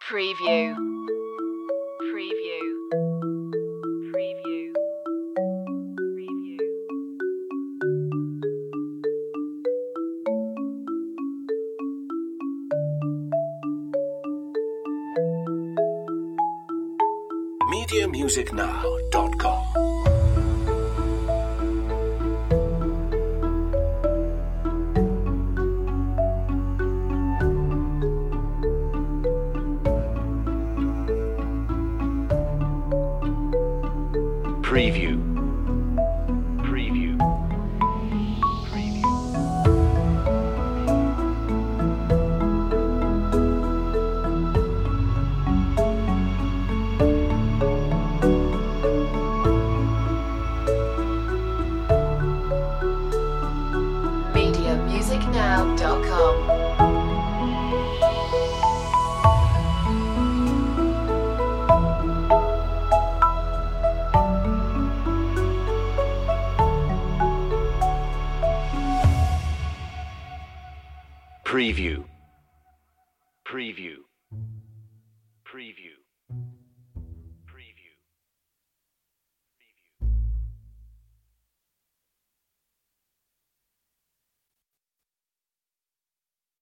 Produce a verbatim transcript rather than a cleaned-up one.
Preview. Preview. Preview. Preview. media music now dot com. Preview. Preview. Preview. media music now dot com. Preview. Preview. Preview.